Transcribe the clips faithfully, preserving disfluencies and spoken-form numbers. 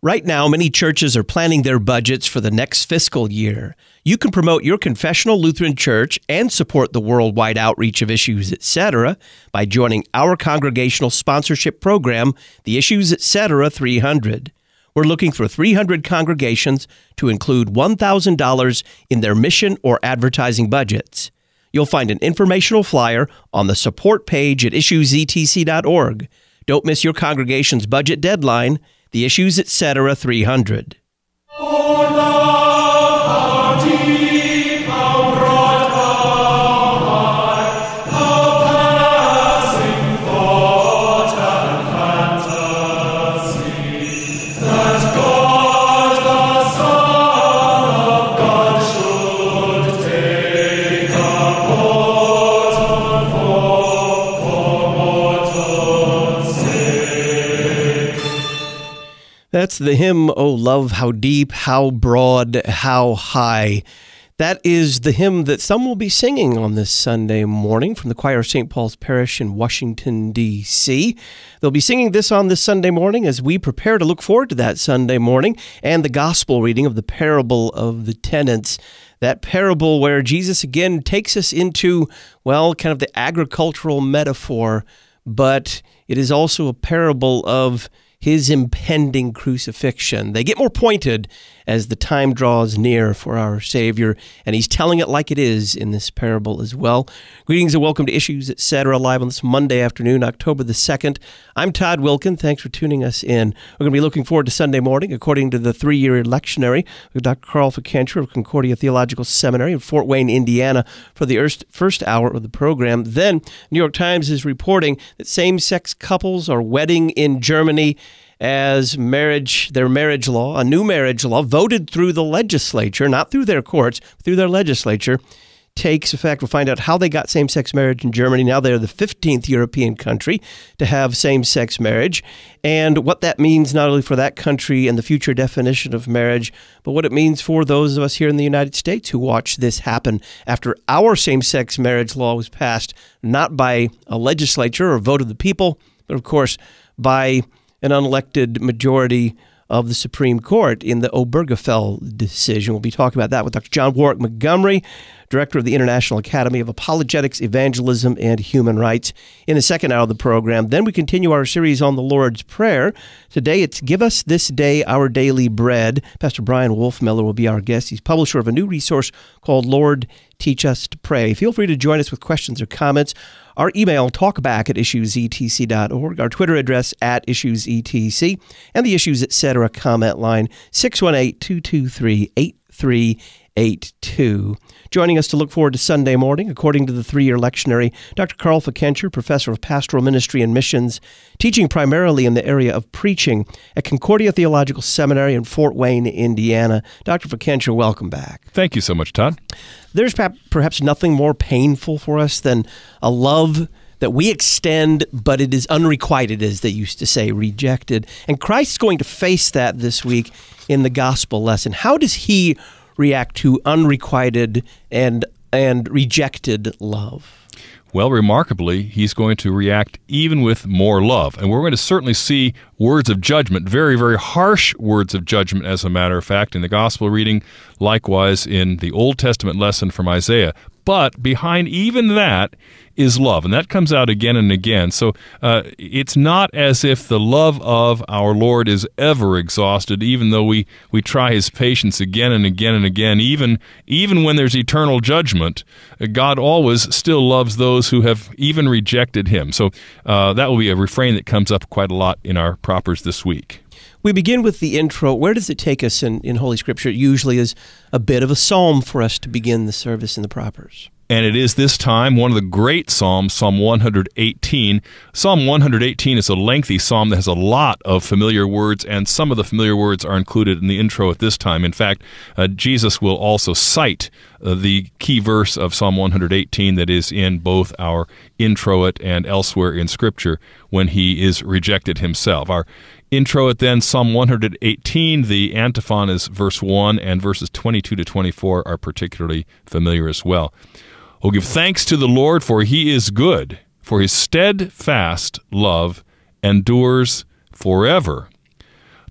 Right now, many churches are planning their budgets for the next fiscal year. You can promote your confessional Lutheran church and support the worldwide outreach of Issues Etc. by joining our congregational sponsorship program, the Issues Etc. three hundred. We're looking for three hundred congregations to include one thousand dollars in their mission or advertising budgets. You'll find an informational flyer on the support page at issues e t c dot org. Don't miss your congregation's budget deadline, the Issues Etc. three hundred. Oh, love, how deep, how broad, how high, how passing thought and fantasy, that God, the Son of God, should take a mortal form for mortal's sake. That's the hymn, Oh Love, How Deep, How Broad, How High. That is the hymn that some will be singing on this Sunday morning from the choir of Saint Paul's Parish in Washington, D C They'll be singing this on this Sunday morning as we prepare to look forward to that Sunday morning and the gospel reading of the parable of the tenants. That parable where Jesus again takes us into, well, kind of the agricultural metaphor, but it is also a parable of his impending crucifixion. They get more pointed as the time draws near for our Savior, and he's telling it like it is in this parable as well. Greetings and welcome to Issues Etc. live on this Monday afternoon, October the second. I'm Todd Wilkin. Thanks for tuning us in. We're going to be looking forward to Sunday morning, according to the three-year lectionary with Doctor Carl Fikentra of Concordia Theological Seminary in Fort Wayne, Indiana, for the first hour of the program. Then, New York Times is reporting that same-sex couples are wedding in Germany as marriage, their marriage law, a new marriage law voted through the legislature, not through their courts, through their legislature, takes effect. We'll find out how they got same-sex marriage in Germany. Now they're the fifteenth European country to have same-sex marriage, and what that means not only for that country and the future definition of marriage, but what it means for those of us here in the United States who watch this happen after our same-sex marriage law was passed, not by a legislature or vote of the people, but of course by an unelected majority of the Supreme Court in the Obergefell decision. We'll be talking about that with Doctor John Warwick Montgomery, Director of the International Academy of Apologetics, Evangelism, and Human Rights, in the second hour of the program. Then we continue our series on the Lord's Prayer. Today it's Give Us This Day Our Daily Bread. Pastor Brian Wolfmiller will be our guest. He's publisher of a new resource called Lord, Teach Us to Pray. Feel free to join us with questions or comments. Our email, talkback at issues e t c dot org. Our Twitter address, at issues e t c. And the Issues Etc. comment line, six one eight, two two three, eight three eight two. Joining us to look forward to Sunday morning, according to the three-year lectionary, Doctor Carl Fikentra, Professor of Pastoral Ministry and Missions, teaching primarily in the area of preaching at Concordia Theological Seminary in Fort Wayne, Indiana. Doctor Fikentra, welcome back. Thank you so much, Todd. There's perhaps nothing more painful for us than a love that we extend, but it is unrequited, as they used to say, rejected. And Christ's going to face that this week in the gospel lesson. How does he react to unrequited and and rejected love? Well, remarkably, he's going to react even with more love. And we're going to certainly see words of judgment, very, very harsh words of judgment, as a matter of fact, in the gospel reading, likewise in the Old Testament lesson from Isaiah. But behind even that is love, and that comes out again and again. So uh, it's not as if the love of our Lord is ever exhausted, even though we, we try his patience again and again and again. Even, even when there's eternal judgment, God always still loves those who have even rejected him. So uh, that will be a refrain that comes up quite a lot in our propers this week. We begin with the intro. Where does it take us in, in Holy Scripture? It usually is a bit of a psalm for us to begin the service in the propers. And it is this time one of the great psalms, Psalm one eighteen. Psalm one eighteen is a lengthy psalm that has a lot of familiar words, and some of the familiar words are included in the intro at this time. In fact, uh, Jesus will also cite uh, the key verse of Psalm one eighteen that is in both our introit and elsewhere in Scripture when he is rejected himself. Our introit then, Psalm one eighteen, the antiphon is verse one, and verses twenty-two to twenty-four are particularly familiar as well. Oh, give thanks to the Lord, for he is good, for his steadfast love endures forever.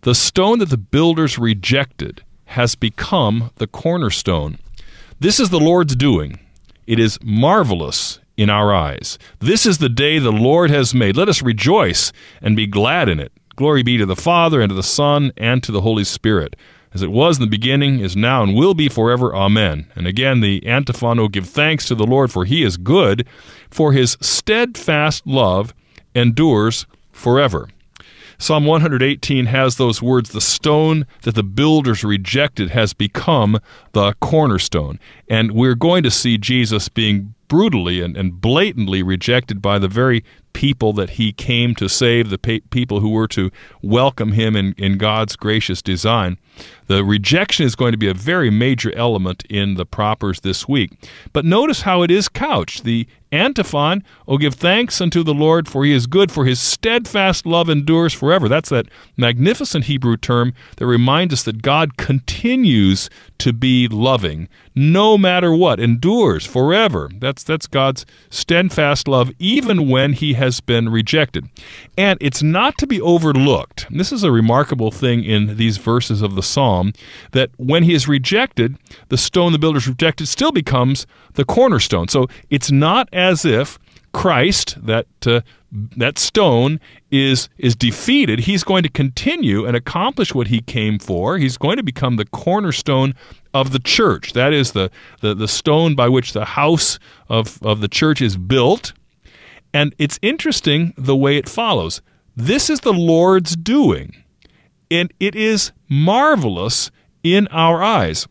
The stone that the builders rejected has become the cornerstone. This is the Lord's doing. It is marvelous in our eyes. This is the day the Lord has made. Let us rejoice and be glad in it. Glory be to the Father, and to the Son, and to the Holy Spirit, as it was in the beginning, is now, and will be forever. Amen. And again, the antiphon, "O give thanks to the Lord, for he is good, for his steadfast love endures forever." Psalm one eighteen has those words, "The stone that the builders rejected has become the cornerstone." And we're going to see Jesus being brutally and, and blatantly rejected by the very people that he came to save, the pe- people who were to welcome him in, in God's gracious design. The rejection is going to be a very major element in the propers this week. But notice how it is couched. The antiphon, "O give thanks unto the Lord, for he is good, for his steadfast love endures forever." That's that magnificent Hebrew term that reminds us that God continues to be loving, no matter what, endures forever. That's, that's God's steadfast love, even when he has been rejected. And it's not to be overlooked. This is a remarkable thing in these verses of the psalm, that when he is rejected, the stone the builders rejected still becomes the cornerstone. So it's not as if Christ, that uh, that stone, is is defeated. He's going to continue and accomplish what he came for. He's going to become the cornerstone of the church. That is the, the, the stone by which the house of, of the church is built. And it's interesting the way it follows. This is the Lord's doing, and it is marvelous in our eyes.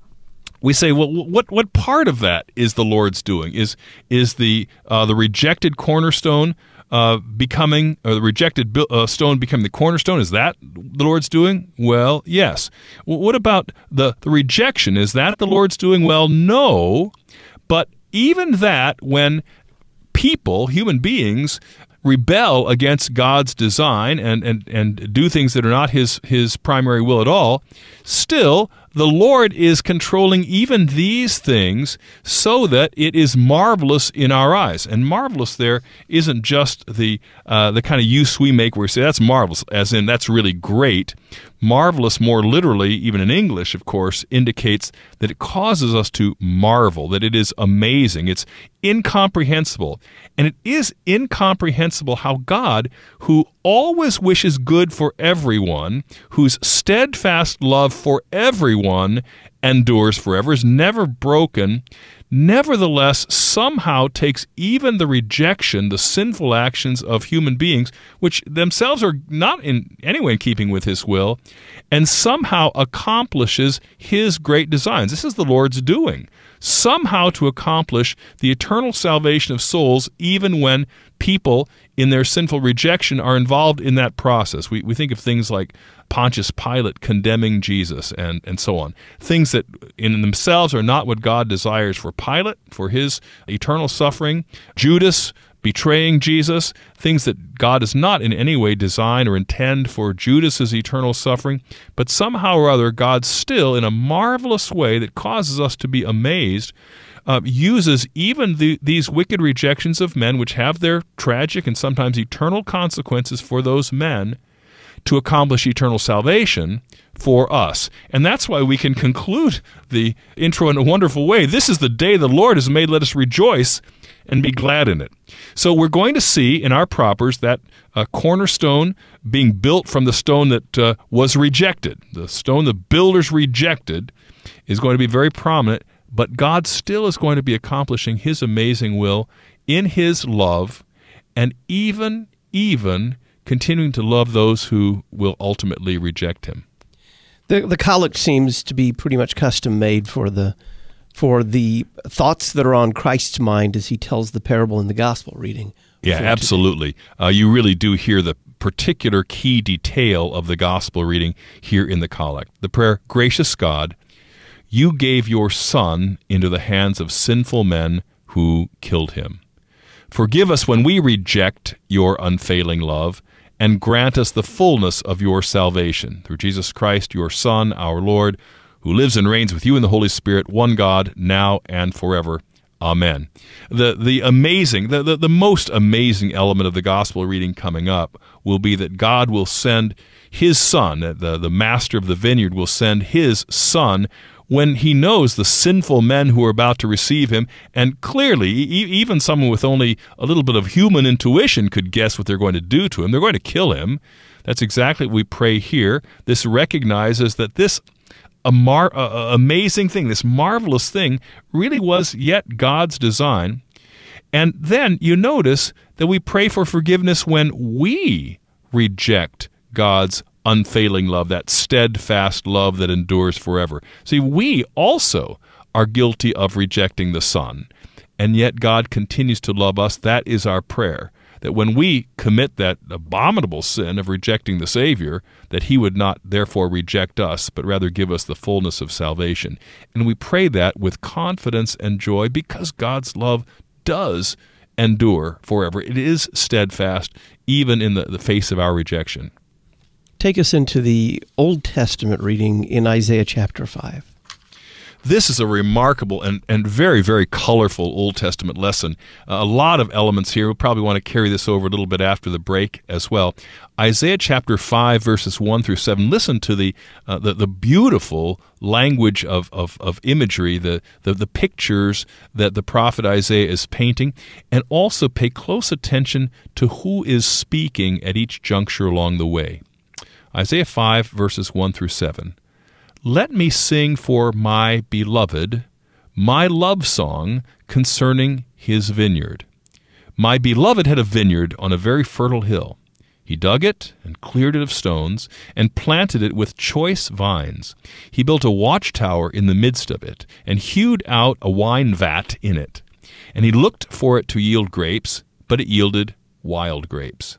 We say, well, what what part of that is the Lord's doing? Is is the uh, the rejected cornerstone uh, becoming, or the rejected uh, stone becoming the cornerstone? Is that the Lord's doing? Well, yes. Well, what about the, the rejection? Is that the Lord's doing? Well, no. But even that, when people, human beings, rebel against God's design and, and, and do things that are not his, his primary will at all, still the Lord is controlling even these things so that it is marvelous in our eyes. And marvelous there isn't just the uh, the kind of use we make where we say that's marvelous, as in that's really great. Marvelous, more literally, even in English, of course, indicates that it causes us to marvel, that it is amazing. It's incomprehensible. And it is incomprehensible how God, who always wishes good for everyone, whose steadfast love for everyone endures forever, is never broken, nevertheless somehow takes even the rejection, the sinful actions of human beings, which themselves are not in any way in keeping with his will, and somehow accomplishes his great designs. This is the Lord's doing. Somehow to accomplish the eternal salvation of souls, even when people in their sinful rejection are involved in that process. We we think of things like Pontius Pilate condemning Jesus and, and so on. Things that in themselves are not what God desires for Pilate, for his eternal suffering. Judas betraying Jesus, things that God does not in any way design or intend for Judas's eternal suffering, but somehow or other God still, in a marvelous way that causes us to be amazed, uh, uses even the, these wicked rejections of men, which have their tragic and sometimes eternal consequences for those men, to accomplish eternal salvation for us. And that's why we can conclude the intro in a wonderful way. This is the day the Lord has made. Let us rejoice and be glad in it. So we're going to see in our propers that uh, cornerstone being built from the stone that uh, was rejected. The stone the builders rejected is going to be very prominent, but God still is going to be accomplishing his amazing will in his love, and even, even continuing to love those who will ultimately reject him. The the collect seems to be pretty much custom made for the for the thoughts that are on Christ's mind as he tells the parable in the gospel reading. Yeah, absolutely. Uh, you really do hear the particular key detail of the gospel reading here in the collect. The prayer, "Gracious God, you gave your Son into the hands of sinful men who killed him. Forgive us when we reject your unfailing love, and grant us the fullness of your salvation. Through Jesus Christ, your Son, our Lord, who lives and reigns with you in the Holy Spirit, one God, now and forever. Amen. The the amazing, the, the, the most amazing element of the gospel reading coming up will be that God will send his son, the, the master of the vineyard will send his son when he knows the sinful men who are about to receive him, and clearly, e- even someone with only a little bit of human intuition could guess what they're going to do to him. They're going to kill him. That's exactly what we pray here. This recognizes that this A mar- uh, amazing thing, this marvelous thing, really was yet God's design. And then you notice that we pray for forgiveness when we reject God's unfailing love, that steadfast love that endures forever. See, we also are guilty of rejecting the Son, and yet God continues to love us. That is our prayer, that when we commit that abominable sin of rejecting the Savior, that he would not therefore reject us, but rather give us the fullness of salvation. And we pray that with confidence and joy because God's love does endure forever. It is steadfast, even in the, the face of our rejection. Take us into the Old Testament reading in Isaiah chapter five. This is a remarkable and, and very, very colorful Old Testament lesson. Uh, a lot of elements here. We'll probably want to carry this over a little bit after the break as well. Isaiah chapter five, verses one through seven. Listen to the uh, the, the beautiful language of, of, of imagery, the, the, the pictures that the prophet Isaiah is painting, and also pay close attention to who is speaking at each juncture along the way. Isaiah five, verses one through seven. Let me sing for my beloved my love song concerning his vineyard. My beloved had a vineyard on a very fertile hill. He dug it and cleared it of stones and planted it with choice vines. He built a watchtower in the midst of it and hewed out a wine vat in it. And he looked for it to yield grapes, but it yielded wild grapes.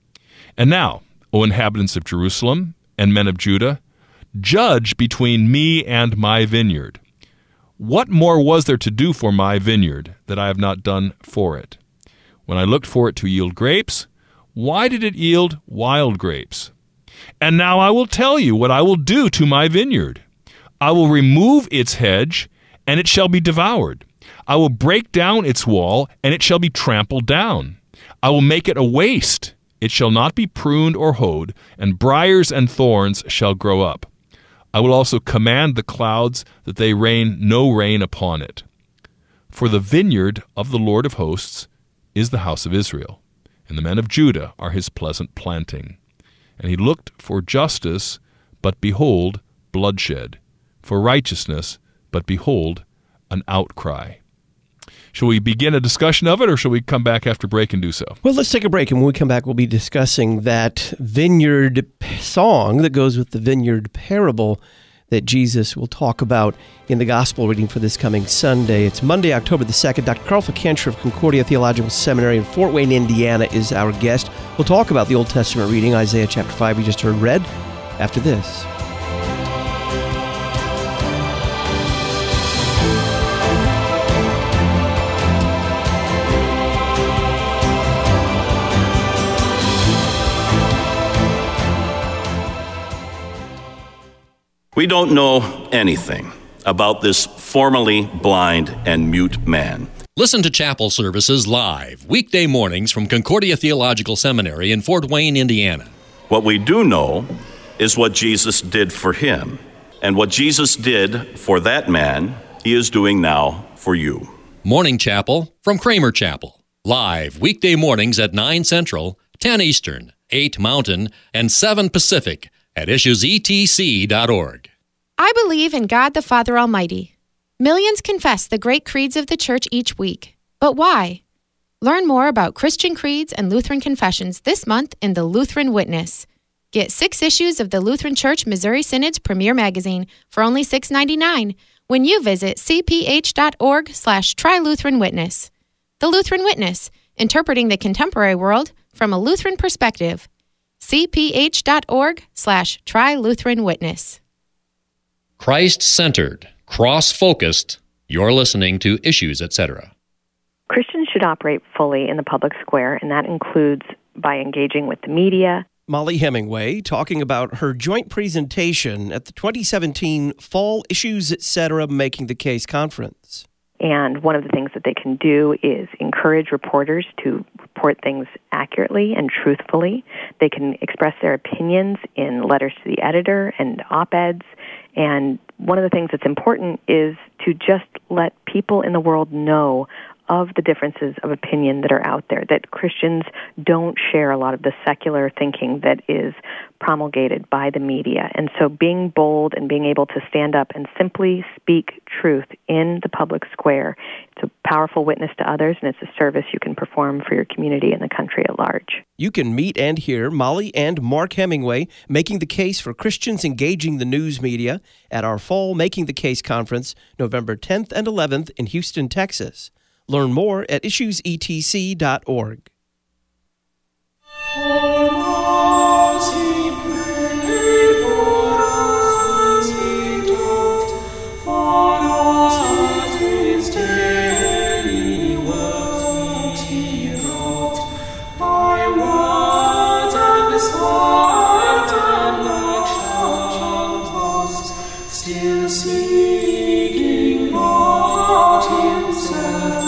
And now, O inhabitants of Jerusalem and men of Judah, judge between me and my vineyard. What more was there to do for my vineyard that I have not done for it? When I looked for it to yield grapes, why did it yield wild grapes? And now I will tell you what I will do to my vineyard. I will remove its hedge, and it shall be devoured. I will break down its wall, and it shall be trampled down. I will make it a waste. It shall not be pruned or hoed, and briars and thorns shall grow up. I will also command the clouds that they rain no rain upon it. For the vineyard of the Lord of hosts is the house of Israel, and the men of Judah are his pleasant planting. And he looked for justice, but behold, bloodshed, for righteousness, but behold, an outcry. Shall we begin a discussion of it, or shall we come back after break and do so? Well, let's take a break, and when we come back, we'll be discussing that vineyard song that goes with the vineyard parable that Jesus will talk about in the gospel reading for this coming Sunday. It's Monday, October the second. Doctor Carl Ficantra of Concordia Theological Seminary in Fort Wayne, Indiana, is our guest. We'll talk about the Old Testament reading, Isaiah chapter five, we just heard read, after this. We don't know anything about this formerly blind and mute man. Listen to chapel services live, weekday mornings from Concordia Theological Seminary in Fort Wayne, Indiana. What we do know is what Jesus did for him. And what Jesus did for that man, he is doing now for you. Morning Chapel from Kramer Chapel. Live weekday mornings at nine Central, ten Eastern, eight Mountain, and seven Pacific at issues e t c dot org. I believe in God the Father Almighty. Millions confess the great creeds of the Church each week. But why? Learn more about Christian creeds and Lutheran confessions this month in the Lutheran Witness. Get six issues of the Lutheran Church Missouri Synod's premier magazine for only six dollars and ninety-nine cents when you visit c p h dot org slash try Lutheran Witness. The Lutheran Witness, interpreting the contemporary world from a Lutheran perspective. c p h dot org slash try Lutheran Witness. Christ-centered, cross-focused, you're listening to Issues, et cetera. Christians should operate fully in the public square, and that includes by engaging with the media. Molly Hemingway talking about her joint presentation at the twenty seventeen Fall Issues, et cetera. Making the Case conference. And one of the things that they can do is encourage reporters to report things accurately and truthfully. They can express their opinions in letters to the editor and op-eds. And one of the things that's important is to just let people in the world know of the differences of opinion that are out there, that Christians don't share a lot of the secular thinking that is promulgated by the media. And so being bold and being able to stand up and simply speak truth in the public square, it's a powerful witness to others, and it's a service you can perform for your community and the country at large. You can meet and hear Molly and Mark Hemingway making the case for Christians engaging the news media at our fall Making the Case conference, November tenth and eleventh in Houston, Texas. Learn more at issues e t c dot org. Still seeking not himself.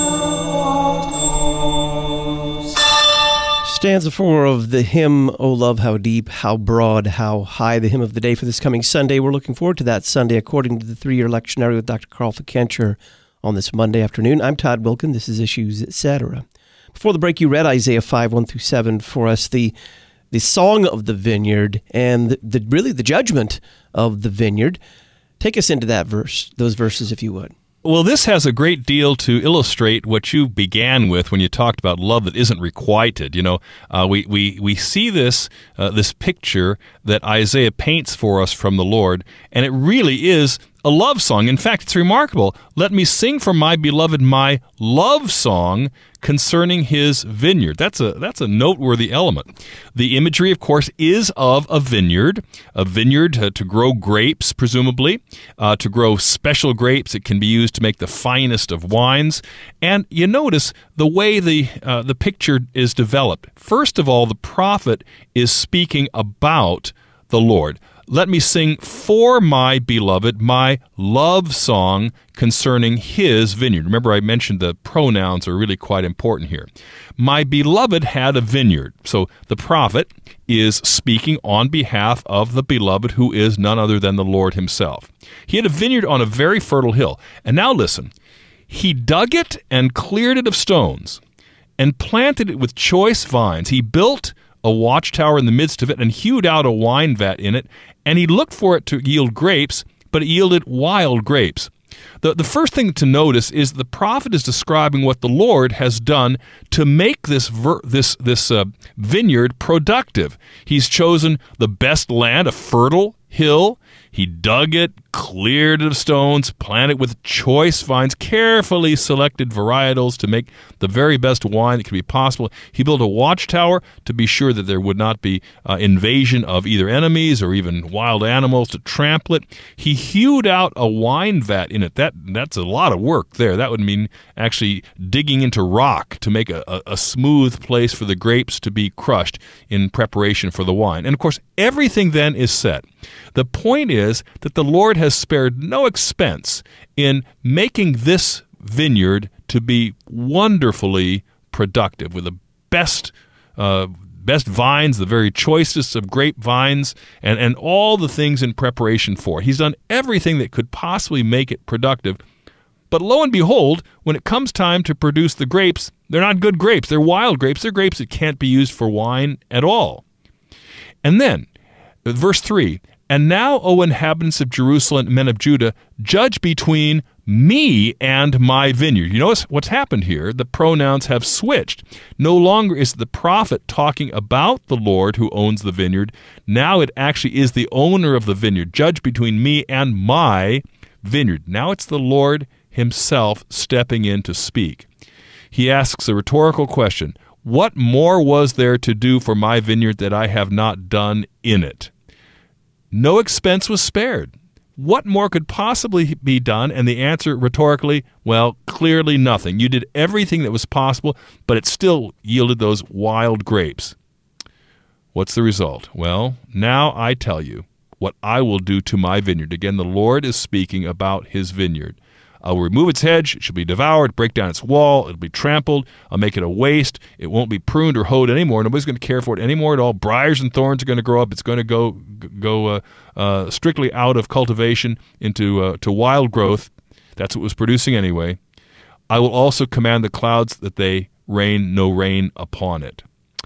Stanza four of the hymn, "O Love, How Deep, How Broad, How High," the hymn of the day for this coming Sunday. We're looking forward to that Sunday according to the three-year lectionary with Doctor Carl Fikencher on this Monday afternoon. I'm Todd Wilkin. This is Issues, et cetera. Before the break, you read Isaiah five, one through seven for us, the the song of the vineyard and the, the really the judgment of the vineyard. Take us into that verse, those verses, if you would. Well, this has a great deal to illustrate what you began with when you talked about love that isn't requited. You know, uh, we, we, we see this uh, this picture that Isaiah paints for us from the Lord, and it really is a love song. In fact, it's remarkable. Let me sing for my beloved my love song concerning his vineyard. That's a that's a noteworthy element. The imagery, of course, is of a vineyard, a vineyard uh, to grow grapes, presumably, uh, to grow special grapes. It can be used to make the finest of wines. And you notice the way the uh, the picture is developed. First of all, the prophet is speaking about the Lord. Let me sing for my beloved my love song concerning his vineyard. Remember, I mentioned the pronouns are really quite important here. My beloved had a vineyard. So the prophet is speaking on behalf of the beloved, who is none other than the Lord himself. He had a vineyard on a very fertile hill. And now listen, he dug it and cleared it of stones and planted it with choice vines. He built a watchtower in the midst of it and hewed out a wine vat in it, and he looked for it to yield grapes, but it yielded wild grapes. The, the first thing to notice is the prophet is describing what the Lord has done to make this ver, this this uh, vineyard productive. He's chosen the best land, a fertile hill. He dug it, cleared it of stones, planted with choice vines, carefully selected varietals to make the very best wine that could be possible. He built a watchtower to be sure that there would not be uh, invasion of either enemies or even wild animals to trample it. He hewed out a wine vat in it. That That's a lot of work there. That would mean actually digging into rock to make a, a, a smooth place for the grapes to be crushed in preparation for the wine. And of course, everything then is set. The point is that the Lord has spared no expense in making this vineyard to be wonderfully productive with the best uh, best vines, the very choicest of grape vines, and, and all the things in preparation for it. He's done everything that could possibly make it productive. But lo and behold, when it comes time to produce the grapes, they're not good grapes. They're wild grapes. They're grapes that can't be used for wine at all. And then, verse three, and now, O inhabitants of Jerusalem, men of Judah, judge between me and my vineyard. You notice what's happened here? The pronouns have switched. No longer is the prophet talking about the Lord who owns the vineyard. Now it actually is the owner of the vineyard. Judge between me and my vineyard. Now it's the Lord himself stepping in to speak. He asks a rhetorical question. What more was there to do for my vineyard that I have not done in it? No expense was spared. What more could possibly be done? And the answer rhetorically, well, clearly nothing. You did everything that was possible, but it still yielded those wild grapes. What's the result? Well, now I tell you what I will do to my vineyard. Again, the Lord is speaking about his vineyard. I'll remove its hedge. It shall be devoured, break down its wall. It'll be trampled. I'll make it a waste. It won't be pruned or hoed anymore. Nobody's going to care for it anymore at all. Briars and thorns are going to grow up. It's going to go go uh, uh, strictly out of cultivation into uh, to wild growth. That's what it was producing anyway. I will also command the clouds that they rain no rain upon it.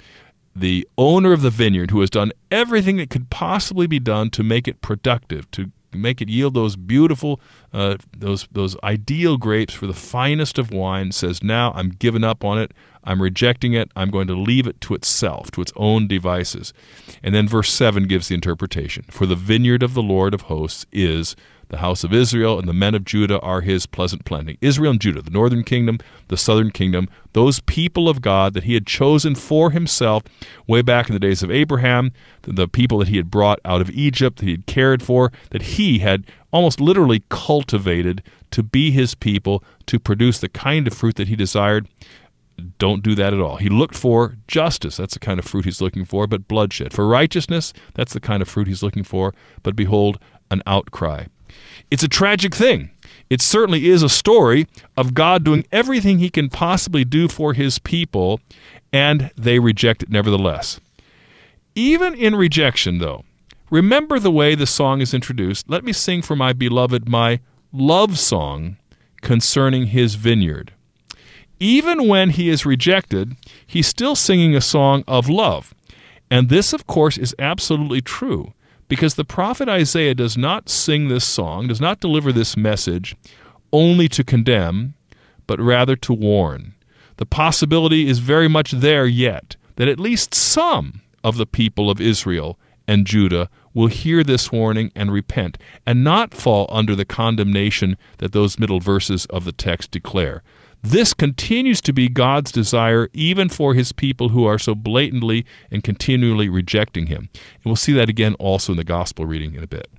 The owner of the vineyard, who has done everything that could possibly be done to make it productive, to make it yield those beautiful, uh, those those ideal grapes for the finest of wine, says, now I'm giving up on it. I'm rejecting it. I'm going to leave it to itself, to its own devices. And then verse seven gives the interpretation. For the vineyard of the Lord of hosts is the house of Israel, and the men of Judah are his pleasant planting. Israel and Judah, the northern kingdom, the southern kingdom, those people of God that he had chosen for himself way back in the days of Abraham, the people that he had brought out of Egypt, that he had cared for, that he had almost literally cultivated to be his people, to produce the kind of fruit that he desired. Don't do that at all. He looked for justice. That's the kind of fruit he's looking for, but bloodshed. For righteousness, that's the kind of fruit he's looking for, but behold, an outcry. It's a tragic thing. It certainly is a story of God doing everything he can possibly do for his people, and they reject it nevertheless. Even in rejection, though, remember the way the song is introduced. Let me sing for my beloved my love song concerning his vineyard. Even when he is rejected, he's still singing a song of love. And this, of course, is absolutely true, because the prophet Isaiah does not sing this song, does not deliver this message only to condemn, but rather to warn. The possibility is very much there yet that at least some of the people of Israel and Judah will hear this warning and repent, and not fall under the condemnation that those middle verses of the text declare. This continues to be God's desire even for his people who are so blatantly and continually rejecting him. And we'll see that again also in the gospel reading in a bit.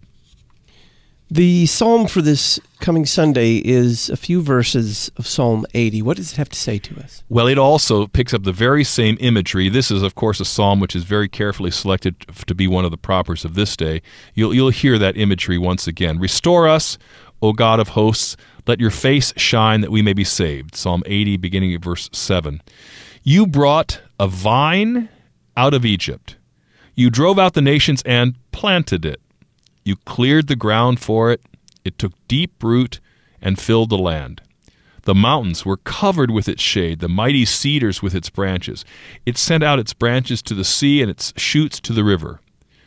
The psalm for this coming Sunday is a few verses of Psalm eighty. What does it have to say to us? Well, it also picks up the very same imagery. This is, of course, a psalm which is very carefully selected to be one of the propers of this day. You'll, you'll hear that imagery once again. Restore us, O God of hosts. Let your face shine that we may be saved. Psalm eighty, beginning at verse seven. You brought a vine out of Egypt. You drove out the nations and planted it. You cleared the ground for it. It took deep root and filled the land. The mountains were covered with its shade, the mighty cedars with its branches. It sent out its branches to the sea and its shoots to the river.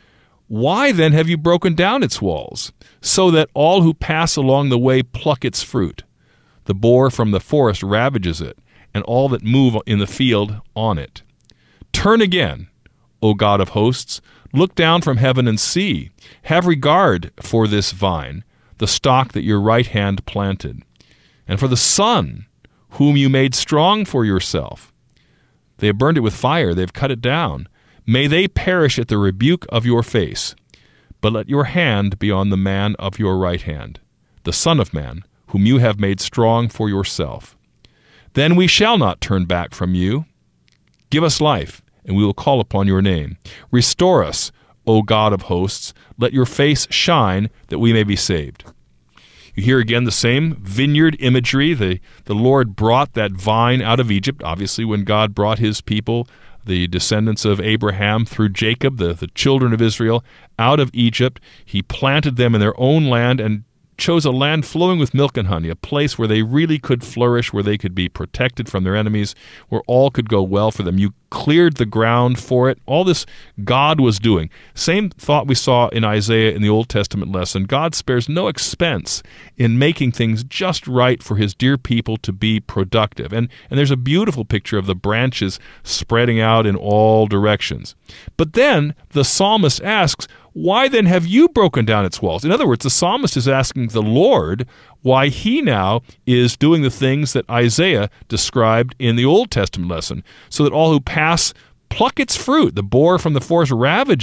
Why then have you broken down its walls, so that all who pass along the way pluck its fruit? The boar from the forest ravages it, and all that move in the field on it. Turn again, O God of hosts, look down from heaven and see. Have regard for this vine, the stock that your right hand planted, and for the son, whom you made strong for yourself. They have burned it with fire, they have cut it down. May they perish at the rebuke of your face, but let your hand be on the man of your right hand, the Son of Man, whom you have made strong for yourself. Then we shall not turn back from you. Give us life, and we will call upon your name. Restore us, O God of hosts. Let your face shine, that we may be saved. You hear again the same vineyard imagery. The, the Lord brought that vine out of Egypt, obviously when God brought his people, the descendants of Abraham through Jacob, the, the children of Israel, out of Egypt. He planted them in their own land and chose a land flowing with milk and honey, a place where they really could flourish, where they could be protected from their enemies, where all could go well for them. You cleared the ground for it. All this God was doing. Same thought we saw in Isaiah in the Old Testament lesson. God spares no expense in making things just right for his dear people to be productive. And, and there's a beautiful picture of the branches spreading out in all directions. But then the psalmist asks, why then have you broken down its walls? In other words, the psalmist is asking the Lord why he now is doing the things that Isaiah described in the Old Testament lesson, so that all who pass pluck its fruit. The boar from the forest ravages it.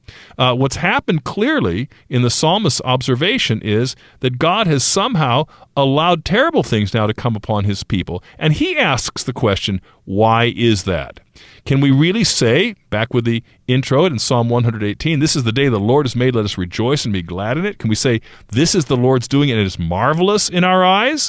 Uh, what's happened clearly in the psalmist's observation is that God has somehow allowed terrible things now to come upon his people. And he asks the question, why is that? Can we really say, back with the intro in Psalm one eighteen, this is the day the Lord has made, let us rejoice and be glad in it? Can we say, this is the Lord's doing and it is marvelous in our eyes?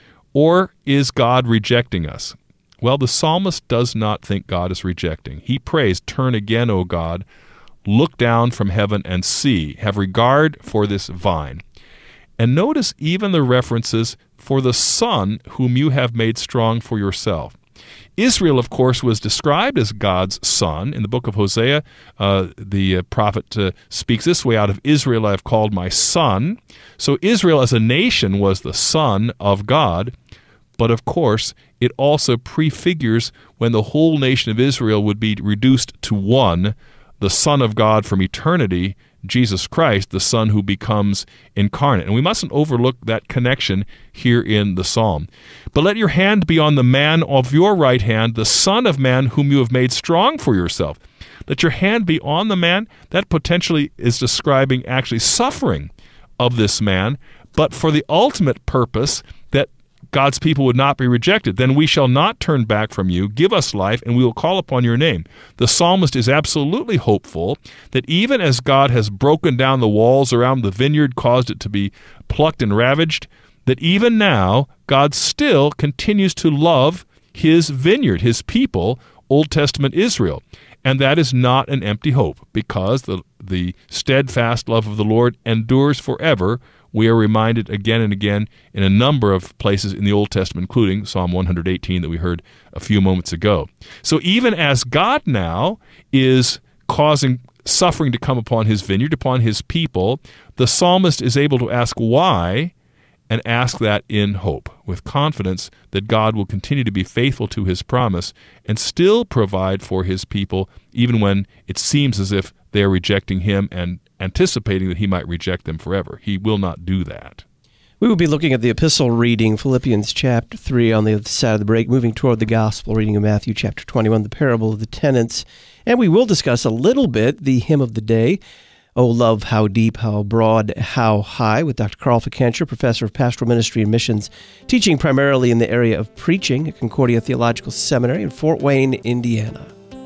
Or is God rejecting us? Well, the psalmist does not think God is rejecting. He prays, turn again, O God, look down from heaven and see, have regard for this vine. And notice even the references for the son whom you have made strong for yourself. Israel, of course, was described as God's son. In the book of Hosea, uh, the uh, prophet uh, speaks this way, out of Israel I have called my son. So Israel as a nation was the son of God. But of course, it also prefigures when the whole nation of Israel would be reduced to one, the Son of God from eternity, Jesus Christ, the Son who becomes incarnate. And we mustn't overlook that connection here in the psalm. But let your hand be on the man of your right hand, the Son of Man whom you have made strong for yourself. Let your hand be on the man. That potentially is describing actually suffering of this man, but for the ultimate purpose that God's people would not be rejected. Then we shall not turn back from you. Give us life, and we will call upon your name. The psalmist is absolutely hopeful that even as God has broken down the walls around the vineyard, caused it to be plucked and ravaged, that even now God still continues to love his vineyard, his people, Old Testament Israel. And that is not an empty hope, because the, the steadfast love of the Lord endures forever. We are reminded again and again in a number of places in the Old Testament, including Psalm one eighteen that we heard a few moments ago. So even as God now is causing suffering to come upon his vineyard, upon his people, the psalmist is able to ask why, and ask that in hope, with confidence that God will continue to be faithful to his promise and still provide for his people, even when it seems as if they are rejecting him and anticipating that he might reject them forever. He will not do that. We will be looking at the epistle reading, Philippians chapter three, on the other side of the break, moving toward the gospel reading of Matthew chapter twenty-one, the parable of the tenants. And we will discuss a little bit the hymn of the day, Oh, Love, How Deep, How Broad, How High, with Doctor Carl Ficantra, Professor of Pastoral Ministry and Missions, teaching primarily in the area of preaching at Concordia Theological Seminary in Fort Wayne, Indiana.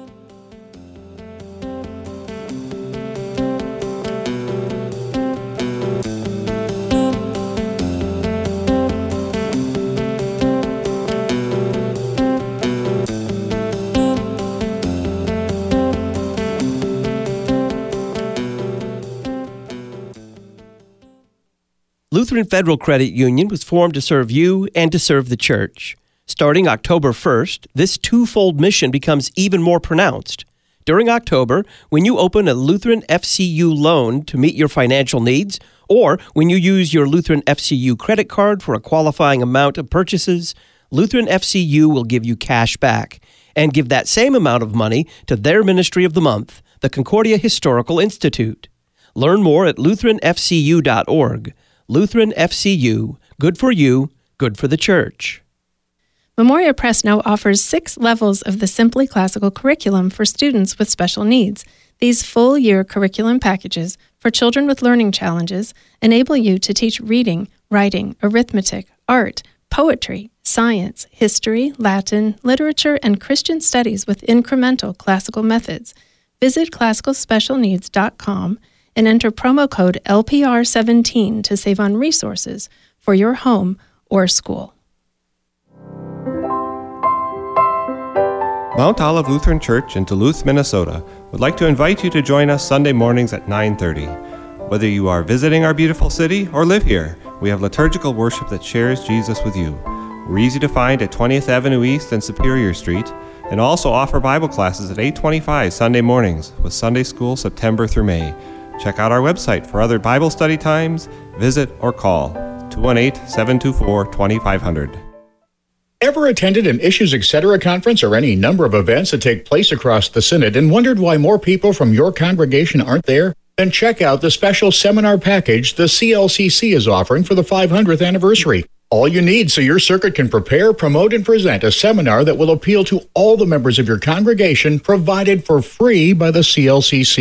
Lutheran Federal Credit Union was formed to serve you and to serve the church. Starting October first, this twofold mission becomes even more pronounced. During October, when you open a Lutheran F C U loan to meet your financial needs, or when you use your Lutheran F C U credit card for a qualifying amount of purchases, Lutheran F C U will give you cash back and give that same amount of money to their ministry of the month, the Concordia Historical Institute. Learn more at lutheran f c u dot org. Lutheran F C U, good for you, good for the church. Memoria Press now offers six levels of the Simply Classical curriculum for students with special needs. These full-year curriculum packages for children with learning challenges enable you to teach reading, writing, arithmetic, art, poetry, science, history, Latin, literature, and Christian studies with incremental classical methods. Visit classical special needs dot com and enter promo code L P R seventeen to save on resources for your home or school. Mount Olive Lutheran Church in Duluth, Minnesota would like to invite you to join us Sunday mornings at nine thirty. Whether you are visiting our beautiful city or live here, we have liturgical worship that shares Jesus with you. We're easy to find at twentieth Avenue East and Superior Street, and also offer Bible classes at eight twenty-five Sunday mornings with Sunday School September through May. Check out our website for other Bible study times, visit, or call two one eight, seven two four, two five zero zero. Ever attended an Issues Etc. conference or any number of events that take place across the Synod and wondered why more people from your congregation aren't there? Then check out the special seminar package the C L C C is offering for the five hundredth anniversary. All you need so your circuit can prepare, promote, and present a seminar that will appeal to all the members of your congregation, provided for free by the C L C C.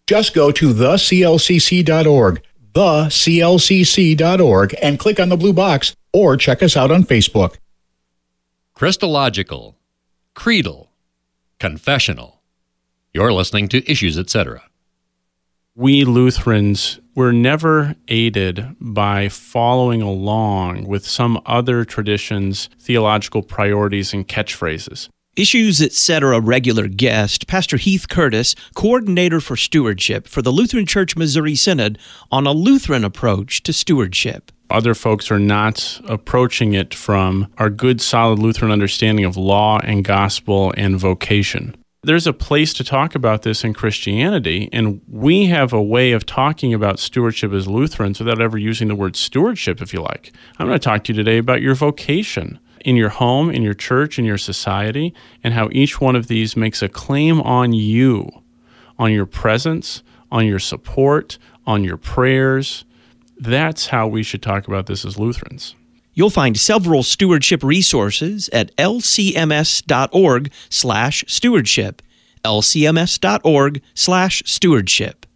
Just go to the c l c c dot org, the c l c c dot org, and click on the blue box, or check us out on Facebook. Christological, creedal, confessional. You're listening to Issues, et cetera. We Lutherans were never aided by following along with some other tradition's theological priorities and catchphrases. Issues, et cetera. Regular guest, Pastor Heath Curtis, coordinator for stewardship for the Lutheran Church Missouri Synod, on a Lutheran approach to stewardship. Other folks are not approaching it from our good, solid Lutheran understanding of law and gospel and vocation. There's a place to talk about this in Christianity, and we have a way of talking about stewardship as Lutherans without ever using the word stewardship, if you like. I'm going to talk to you today about your vocation in your home, in your church, in your society, and how each one of these makes a claim on you, on your presence, on your support, on your prayers. That's how we should talk about this as Lutherans. You'll find several stewardship resources at l c m s dot org slash stewardship, l c m s dot org slash stewardship.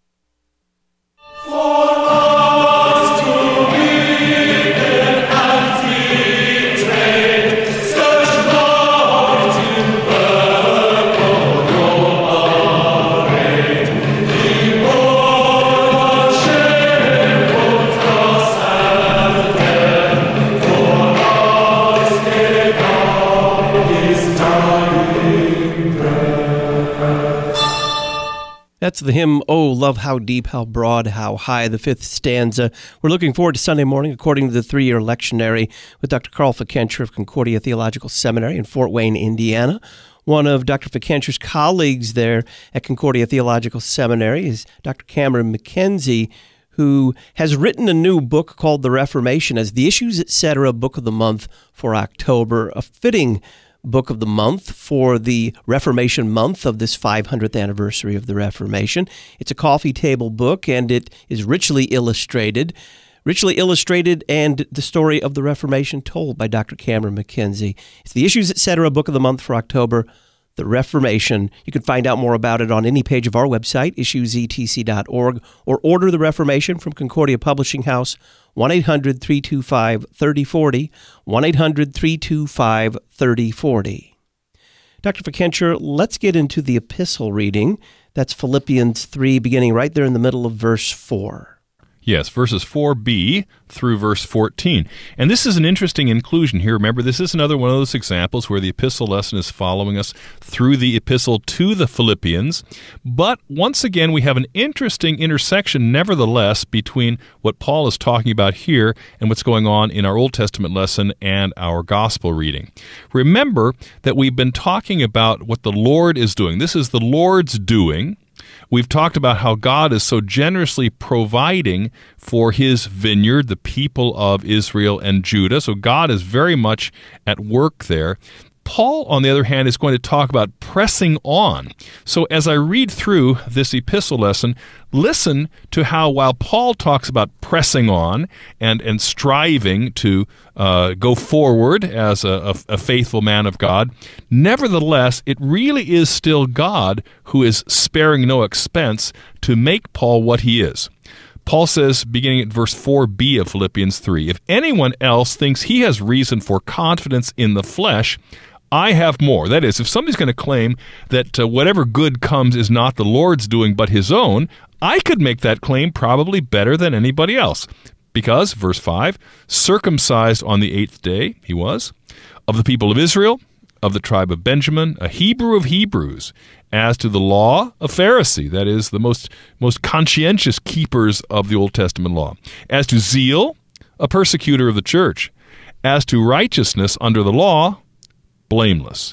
That's the hymn, Oh, Love, How Deep, How Broad, How High, the fifth stanza. We're looking forward to Sunday morning, according to the three-year lectionary, with Doctor Carl Fikentra of Concordia Theological Seminary in Fort Wayne, Indiana. One of Doctor Fikentra's colleagues there at Concordia Theological Seminary is Doctor Cameron McKenzie, who has written a new book called The Reformation as the Issues, et cetera. Book of the Month for October, a fitting Book of the Month for the Reformation month of this five hundredth anniversary of the Reformation. It's a coffee table book, and it is richly illustrated, richly illustrated, and the story of the Reformation told by Doctor Cameron McKenzie. It's the Issues, et cetera. Book of the Month for October, the Reformation. You can find out more about it on any page of our website, issues e t c dot org, or order the Reformation from Concordia Publishing House, one eight hundred, three two five, three oh four oh, one eight hundred, three two five, three oh four oh. Doctor Fikentra, let's get into the epistle reading. That's Philippians three, beginning right there in the middle of verse four. Yes, verses four b through verse fourteen. And this is an interesting inclusion here. Remember, this is another one of those examples where the epistle lesson is following us through the epistle to the Philippians. But once again, we have an interesting intersection, nevertheless, between what Paul is talking about here and what's going on in our Old Testament lesson and our gospel reading. Remember that we've been talking about what the Lord is doing. This is the Lord's doing. We've talked about how God is so generously providing for his vineyard, the people of Israel and Judah. So God is very much at work there. Paul, on the other hand, is going to talk about pressing on. So as I read through this epistle lesson, listen to how while Paul talks about pressing on and, and striving to uh, go forward as a, a, a faithful man of God, nevertheless, it really is still God who is sparing no expense to make Paul what he is. Paul says, beginning at verse four b of Philippians three, if anyone else thinks he has reason for confidence in the flesh, I have more. That is, if somebody's going to claim that uh, whatever good comes is not the Lord's doing but his own, I could make that claim probably better than anybody else. Because, verse five, circumcised on the eighth day, he was, of the people of Israel, of the tribe of Benjamin, a Hebrew of Hebrews, as to the law, a Pharisee, that is, the most, most conscientious keepers of the Old Testament law, as to zeal, a persecutor of the church, as to righteousness under the law, blameless.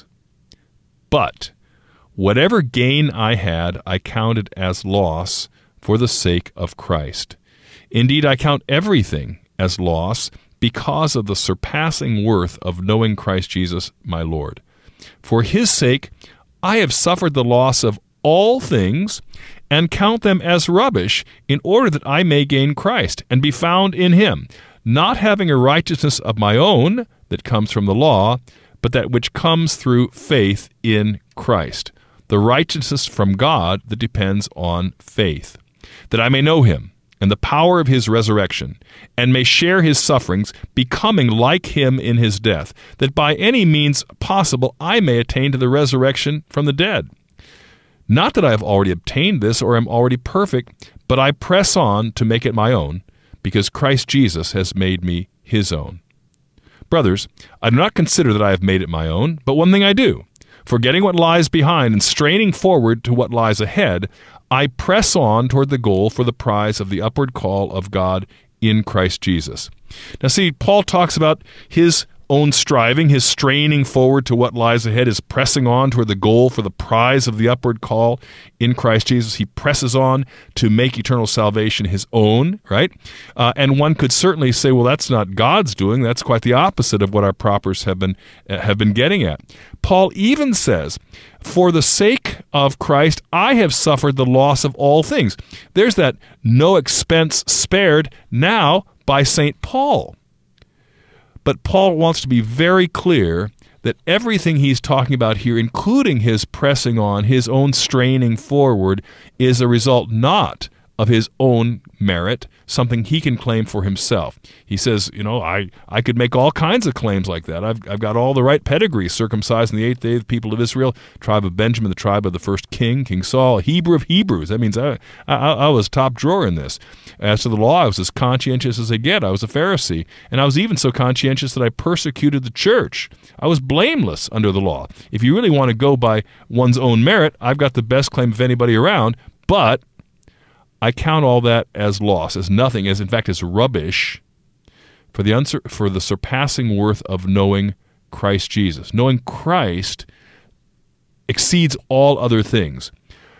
But whatever gain I had, I counted as loss for the sake of Christ. Indeed, I count everything as loss because of the surpassing worth of knowing Christ Jesus, my Lord. For his sake, I have suffered the loss of all things and count them as rubbish in order that I may gain Christ and be found in him, not having a righteousness of my own that comes from the law, but that which comes through faith in Christ, the righteousness from God that depends on faith, that I may know him and the power of his resurrection, and may share his sufferings, becoming like him in his death, that by any means possible I may attain to the resurrection from the dead. Not that I have already obtained this or am already perfect, but I press on to make it my own, because Christ Jesus has made me his own. Brothers, I do not consider that I have made it my own, but one thing I do, forgetting what lies behind and straining forward to what lies ahead, I press on toward the goal for the prize of the upward call of God in Christ Jesus. Now see, Paul talks about his own striving, his straining forward to what lies ahead, his pressing on toward the goal for the prize of the upward call in Christ Jesus. He presses on to make eternal salvation his own, right? Uh, and one could certainly say, well, that's not God's doing. That's quite the opposite of what our propers have been uh, have been getting at. Paul even says, for the sake of Christ, I have suffered the loss of all things. There's that no expense spared now by Saint Paul. But Paul wants to be very clear that everything he's talking about here, including his pressing on, his own straining forward, is a result not of his own merit, something he can claim for himself. He says, you know, I, I could make all kinds of claims like that. I've, I've got all the right pedigree, circumcised in the eighth day of the people of Israel, tribe of Benjamin, the tribe of the first king, King Saul, Hebrew of Hebrews. That means I, I, I was top drawer in this. As to the law, I was as conscientious as they get. I was a Pharisee, and I was even so conscientious that I persecuted the church. I was blameless under the law. If you really want to go by one's own merit, I've got the best claim of anybody around, but I count all that as loss, as nothing, as in fact as rubbish, for the unsur- for the surpassing worth of knowing Christ Jesus. Knowing Christ exceeds all other things.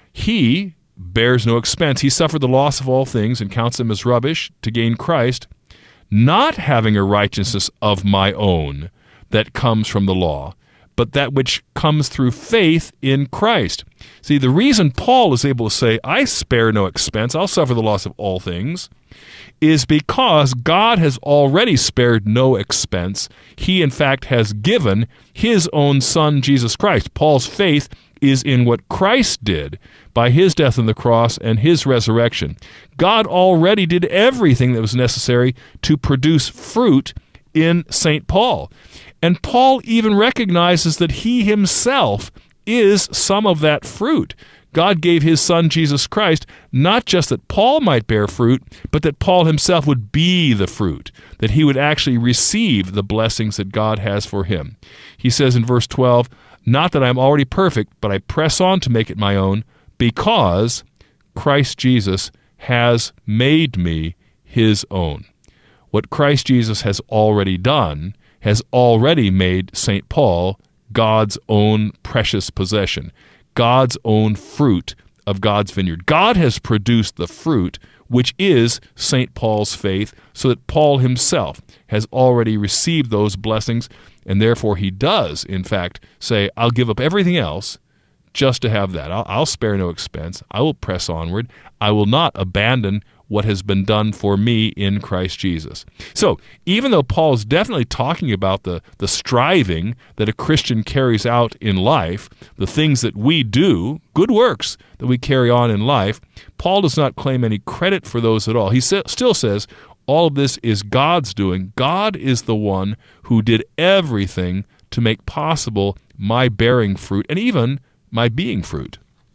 He bears no expense. He suffered the loss of all things and counts them as rubbish to gain Christ, not having a righteousness of my own that comes from the law, but that which comes through faith in Christ. See, the reason Paul is able to say, I spare no expense, I'll suffer the loss of all things, is because God has already spared no expense. He, in fact, has given his own Son, Jesus Christ. Paul's faith is in what Christ did by his death on the cross and his resurrection. God already did everything that was necessary to produce fruit in Saint Paul. And Paul even recognizes that he himself is some of that fruit. God gave his Son, Jesus Christ, not just that Paul might bear fruit, but that Paul himself would be the fruit, that he would actually receive the blessings that God has for him. He says in verse twelve, not that I'm already perfect, but I press on to make it my own, because Christ Jesus has made me his own. What Christ Jesus has already done has already made Saint Paul God's own precious possession, God's own fruit of God's vineyard. God has produced the fruit, which is Saint Paul's faith, so that Paul himself has already received those blessings, and therefore he does, in fact, say, I'll give up everything else just to have that. I'll, I'll spare no expense. I will press onward. I will not abandon what has been done for me in Christ Jesus. So, even though Paul is definitely talking about the, the striving that a Christian carries out in life, the things that we do, good works that we carry on in life, Paul does not claim any credit for those at all. He sa- still says, all of this is God's doing. God is the one who did everything to make possible my bearing fruit and even my being fruit.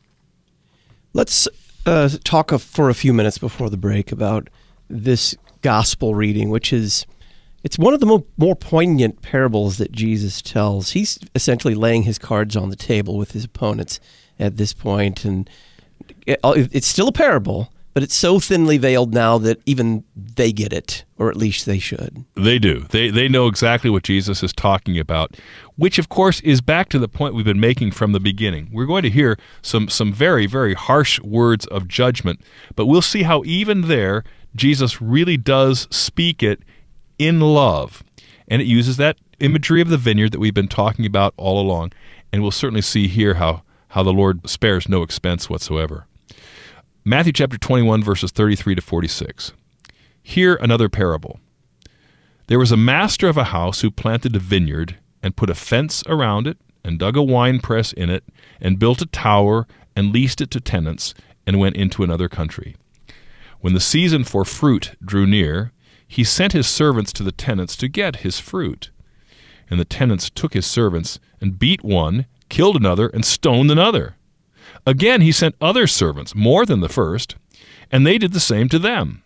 Let's uh, talk for a few minutes before the break about this gospel reading, which is, it's one of the mo- more poignant parables that Jesus tells. He's essentially laying his cards on the table with his opponents at this point, and it, it's still a parable, but it's so thinly veiled now that even they get it, or at least they should. They do. They they know exactly what Jesus is talking about, which, of course, is back to the point we've been making from the beginning. We're going to hear some, some very, very harsh words of judgment, but we'll see how even there, Jesus really does speak it in love. And it uses that imagery of the vineyard that we've been talking about all along, and we'll certainly see here how, how the Lord spares no expense whatsoever. Matthew chapter twenty-one, verses thirty-three to forty-six. Here another parable. There was a master of a house who planted a vineyard and put a fence around it and dug a winepress in it, and built a tower, and leased it to tenants, and went into another country. When the season for fruit drew near, he sent his servants to the tenants to get his fruit. And the tenants took his servants, and beat one, killed another, and stoned another. Again he sent other servants, more than the first, and they did the same to them.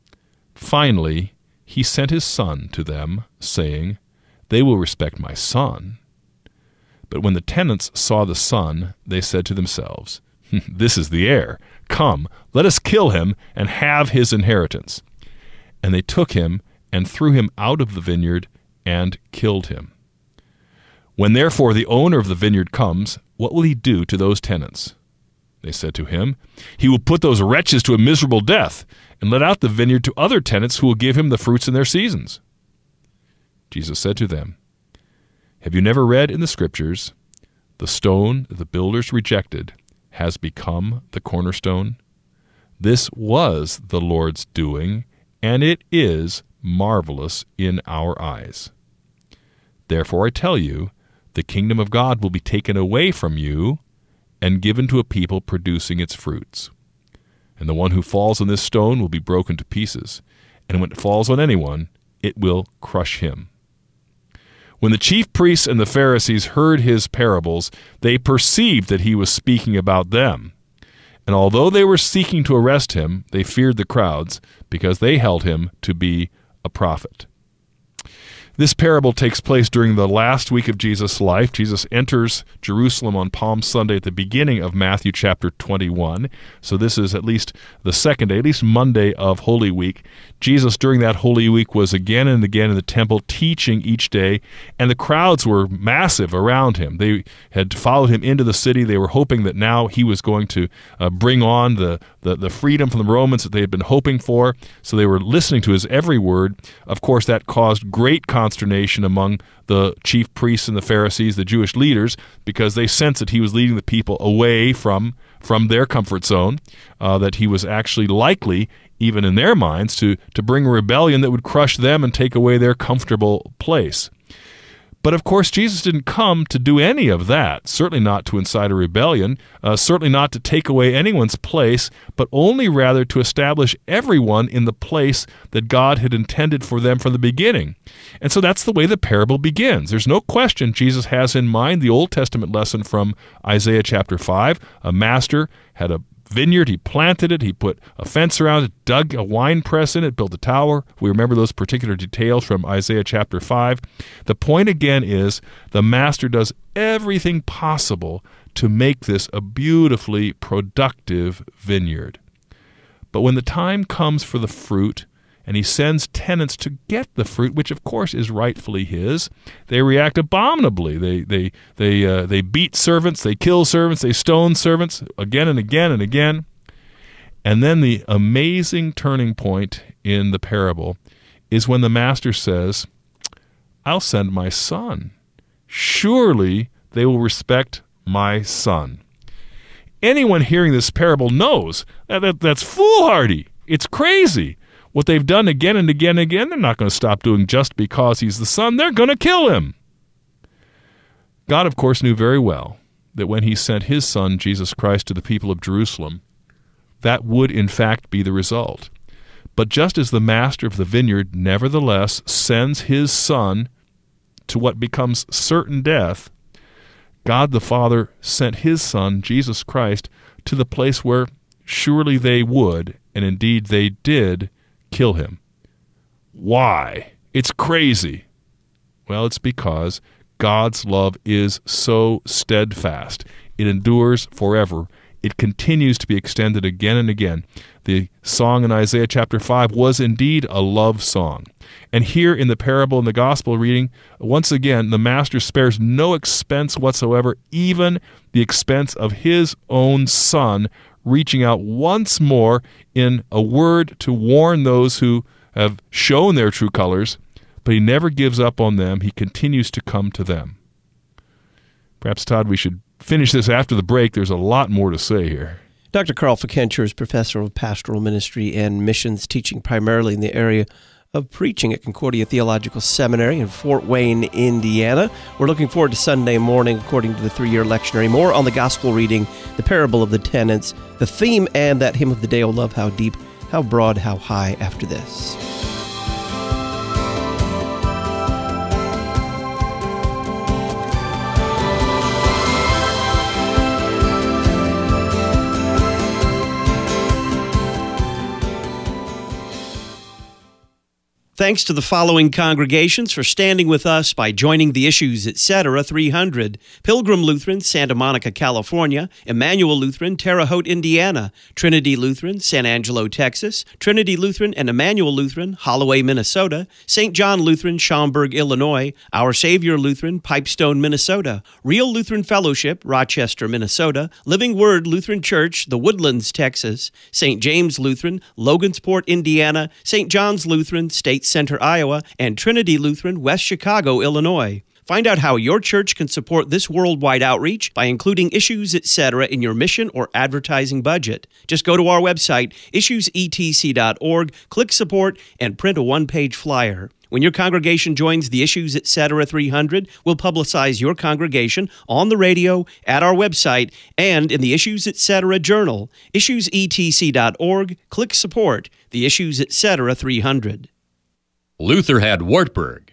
Finally, he sent his son to them, saying, They will respect my son. But when the tenants saw the son, they said to themselves, This is the heir. Come, let us kill him and have his inheritance. And they took him and threw him out of the vineyard and killed him. When therefore the owner of the vineyard comes, what will he do to those tenants? They said to him, He will put those wretches to a miserable death, and let out the vineyard to other tenants who will give him the fruits in their seasons. Jesus said to them, Have you never read in the Scriptures, The stone that the builders rejected has become the cornerstone? This was the Lord's doing, and it is marvelous in our eyes. Therefore I tell you, the kingdom of God will be taken away from you and given to a people producing its fruits. And the one who falls on this stone will be broken to pieces, and when it falls on anyone, it will crush him. When the chief priests and the Pharisees heard his parables, they perceived that he was speaking about them. And although they were seeking to arrest him, they feared the crowds, because they held him to be a prophet. This parable takes place during the last week of Jesus' life. Jesus enters Jerusalem on Palm Sunday at the beginning of Matthew chapter twenty-one. So this is at least the second day, at least Monday of Holy Week. Jesus, during that Holy Week, was again and again in the temple teaching each day, and the crowds were massive around him. They had followed him into the city. They were hoping that now he was going to uh, bring on the, the, the freedom from the Romans that they had been hoping for. So they were listening to his every word. Of course, that caused great consternation among the chief priests and the Pharisees, the Jewish leaders, because they sensed that he was leading the people away from, from their comfort zone, uh, that he was actually likely, even in their minds, to, to bring a rebellion that would crush them and take away their comfortable place. But of course, Jesus didn't come to do any of that, certainly not to incite a rebellion, uh, certainly not to take away anyone's place, but only rather to establish everyone in the place that God had intended for them from the beginning. And so that's the way the parable begins. There's no question Jesus has in mind the Old Testament lesson from Isaiah chapter five. A master had a vineyard, he planted it, he put a fence around it, dug a wine press in it, built a tower. We remember those particular details from Isaiah chapter five. The point again is the master does everything possible to make this a beautifully productive vineyard. But when the time comes for the fruit, and he sends tenants to get the fruit, which of course is rightfully his, they react abominably. They they they uh, they beat servants, they kill servants, they stone servants again and again and again. And then the amazing turning point in the parable is when the master says, I'll send my son. Surely they will respect my son. Anyone hearing this parable knows that, that that's foolhardy. It's crazy. What they've done again and again and again, they're not going to stop doing just because he's the son. They're going to kill him. God, of course, knew very well that when he sent his son, Jesus Christ, to the people of Jerusalem, that would in fact be the result. But just as the master of the vineyard nevertheless sends his son to what becomes certain death, God the Father sent his son, Jesus Christ, to the place where surely they would, and indeed they did, kill him. Why? It's crazy. Well, it's because God's love is so steadfast. It endures forever. It continues to be extended again and again. The song in Isaiah chapter five was indeed a love song. And here in the parable in the gospel reading, once again, the master spares no expense whatsoever, even the expense of his own son, reaching out once more in a word to warn those who have shown their true colors, but he never gives up on them. He continues to come to them. Perhaps, Todd, we should finish this after the break. There's a lot more to say here. Doctor Carl Fickenscher is professor of pastoral ministry and missions, teaching primarily in the area of preaching at Concordia Theological Seminary in Fort Wayne, Indiana. We're looking forward to Sunday morning according to the three-year lectionary. More on the gospel reading, the parable of the tenants, the theme, and that hymn of the day, Oh Love, How Deep, How Broad, How High, after this. Thanks to the following congregations for standing with us by joining the Issues Etc. three hundred. Pilgrim Lutheran, Santa Monica, California. Emmanuel Lutheran, Terre Haute, Indiana. Trinity Lutheran, San Angelo, Texas. Trinity Lutheran and Emmanuel Lutheran, Holloway, Minnesota. Saint John Lutheran, Schaumburg, Illinois. Our Savior Lutheran, Pipestone, Minnesota. Real Lutheran Fellowship, Rochester, Minnesota. Living Word Lutheran Church, The Woodlands, Texas. Saint James Lutheran, Logansport, Indiana. Saint John's Lutheran, State Center, Iowa, and Trinity Lutheran, West Chicago, Illinois. Find out how your church can support this worldwide outreach by including Issues Etc. in your mission or advertising budget. Just go to our website, issues e t c dot org, click Support, and print a one-page flyer. When your congregation joins the Issues Etc. three hundred, we'll publicize your congregation on the radio, at our website, and in the Issues Etc. Journal. issues e t c dot org, click Support, the Issues Etc. three hundred. Luther had Wartburg.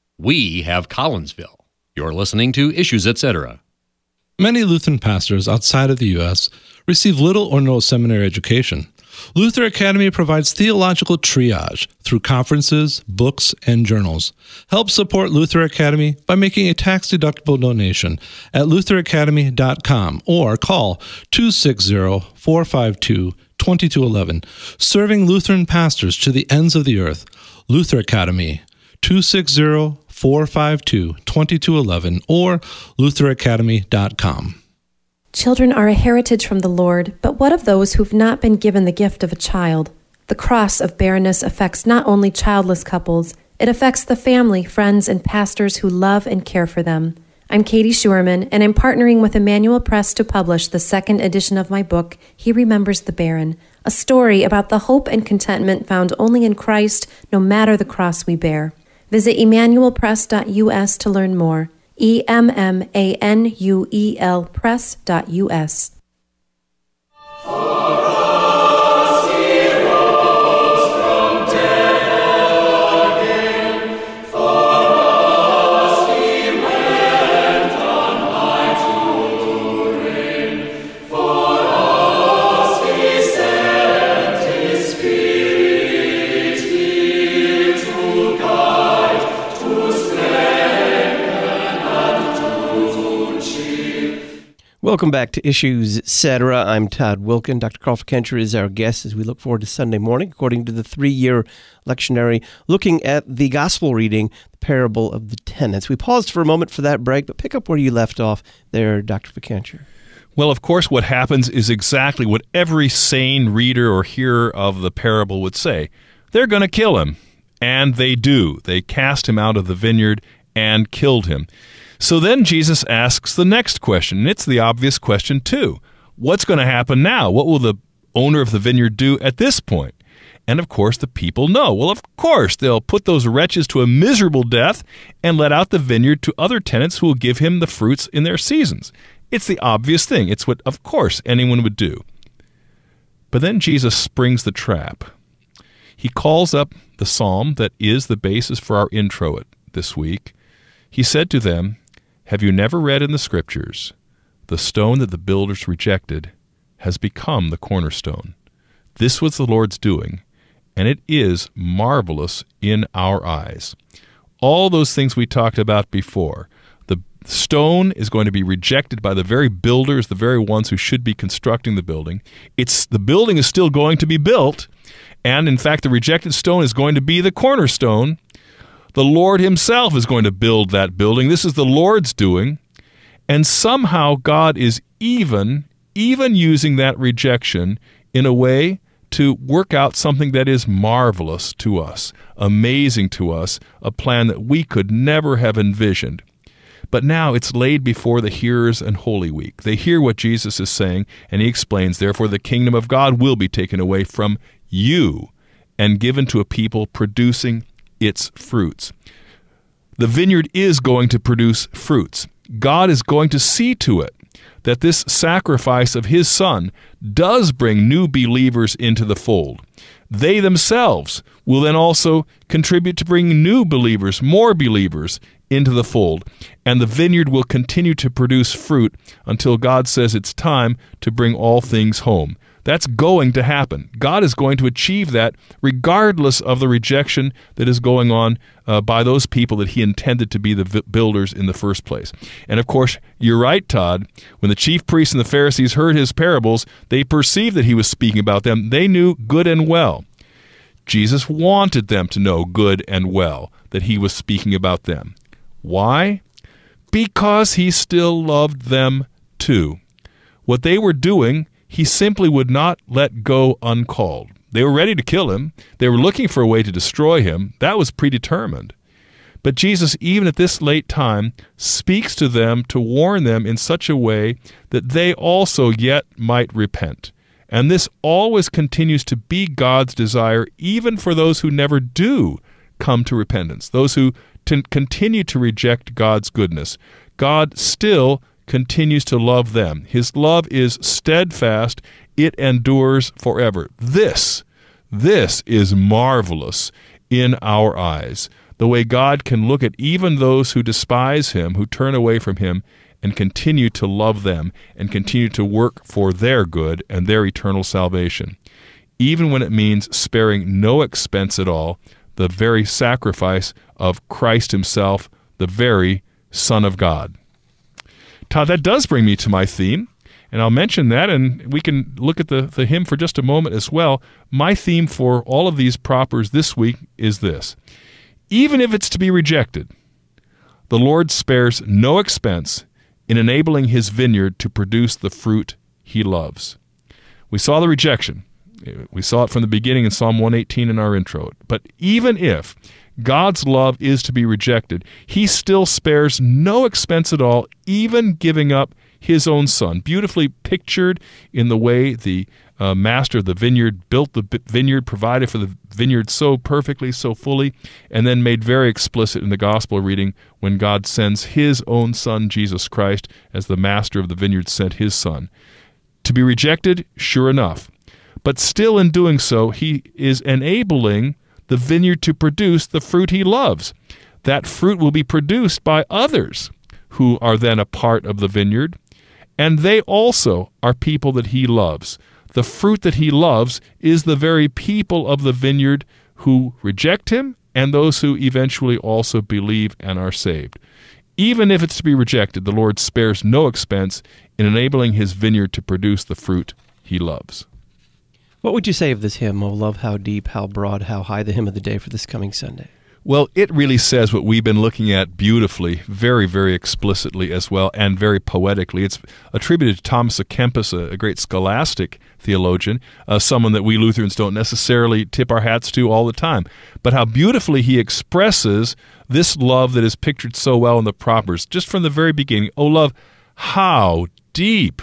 We have Collinsville. You're listening to Issues Etc. Many Lutheran pastors outside of the U S receive little or no seminary education. Luther Academy provides theological triage through conferences, books, and journals. Help support Luther Academy by making a tax-deductible donation at luther academy dot com or call two six zero, four five two, two two one one. Serving Lutheran pastors to the ends of the earth. Luther Academy, two six zero, four five two, two two one one or luther academy dot com. Children are a heritage from the Lord, but what of those who've not been given the gift of a child? The cross of barrenness affects not only childless couples, it affects the family, friends, and pastors who love and care for them. I'm Katie Schuerman, and I'm partnering with Emmanuel Press to publish the second edition of my book, He Remembers the Barren, a story about the hope and contentment found only in Christ, no matter the cross we bear. Visit emmanuel press dot u s to learn more. E M M A N U E L press dot u s. Welcome back to Issues Etc. I'm Todd Wilkin. Doctor Carl Fikentra is our guest as we look forward to Sunday morning, according to the three-year lectionary, looking at the gospel reading, the parable of the tenants. We paused for a moment for that break, but pick up where you left off there, Doctor Fikentra. Well, of course, what happens is exactly what every sane reader or hearer of the parable would say. They're going to kill him. And they do. They cast him out of the vineyard and killed him. So then Jesus asks the next question, and it's the obvious question too. What's going to happen now? What will the owner of the vineyard do at this point? And of course the people know. Well, of course, they'll put those wretches to a miserable death and let out the vineyard to other tenants who will give him the fruits in their seasons. It's the obvious thing. It's what, of course, anyone would do. But then Jesus springs the trap. He calls up the psalm that is the basis for our intro this week. He said to them, "Have you never read in the Scriptures, the stone that the builders rejected has become the cornerstone? This was the Lord's doing, and it is marvelous in our eyes." All those things we talked about before. The stone is going to be rejected by the very builders, the very ones who should be constructing the building. It's the building is still going to be built, and in fact the rejected stone is going to be the cornerstone. The Lord himself is going to build that building. This is the Lord's doing. And somehow God is even, even using that rejection in a way to work out something that is marvelous to us, amazing to us, a plan that we could never have envisioned. But now it's laid before the hearers in Holy Week. They hear what Jesus is saying, and he explains, therefore the kingdom of God will be taken away from you and given to a people producing its fruits. The vineyard is going to produce fruits. God is going to see to it that this sacrifice of his Son does bring new believers into the fold. They themselves will then also contribute to bringing new believers, more believers, into the fold. And the vineyard will continue to produce fruit until God says it's time to bring all things home. That's going to happen. God is going to achieve that regardless of the rejection that is going on uh, by those people that he intended to be the v- builders in the first place. And of course, you're right, Todd. When the chief priests and the Pharisees heard his parables, they perceived that he was speaking about them. They knew good and well. Jesus wanted them to know good and well that he was speaking about them. Why? Because he still loved them too. What they were doing, he simply would not let go uncalled. They were ready to kill him. They were looking for a way to destroy him. That was predetermined. But Jesus, even at this late time, speaks to them to warn them in such a way that they also yet might repent. And this always continues to be God's desire, even for those who never do come to repentance, those who t- continue to reject God's goodness. God still continues to love them. His love is steadfast. It endures forever. This, this is marvelous in our eyes. The way God can look at even those who despise him, who turn away from him, and continue to love them and continue to work for their good and their eternal salvation, even when it means sparing no expense at all, the very sacrifice of Christ himself, the very Son of God. Todd, that does bring me to my theme, and I'll mention that, and we can look at the, the hymn for just a moment as well. My theme for all of these propers this week is this: even if it's to be rejected, the Lord spares no expense in enabling his vineyard to produce the fruit he loves. We saw the rejection. We saw it from the beginning in Psalm one eighteen in our intro. But even if God's love is to be rejected, he still spares no expense at all, even giving up his own Son, beautifully pictured in the way the uh, master of the vineyard built the vineyard, provided for the vineyard so perfectly, so fully, and then made very explicit in the gospel reading when God sends his own Son, Jesus Christ, as the master of the vineyard sent his Son. To be rejected, sure enough. But still in doing so, he is enabling the vineyard to produce the fruit he loves. That fruit will be produced by others who are then a part of the vineyard, and they also are people that he loves. The fruit that he loves is the very people of the vineyard who reject him and those who eventually also believe and are saved. Even if it's to be rejected, the Lord spares no expense in enabling his vineyard to produce the fruit he loves. What would you say of this hymn, "O love, how deep, how broad, how high," the hymn of the day for this coming Sunday? Well, it really says what we've been looking at beautifully, very, very explicitly as well, and very poetically. It's attributed to Thomas à Kempis, a, a great scholastic theologian, uh, someone that we Lutherans don't necessarily tip our hats to all the time. But how beautifully he expresses this love that is pictured so well in the propers, just from the very beginning. "O love, how deep,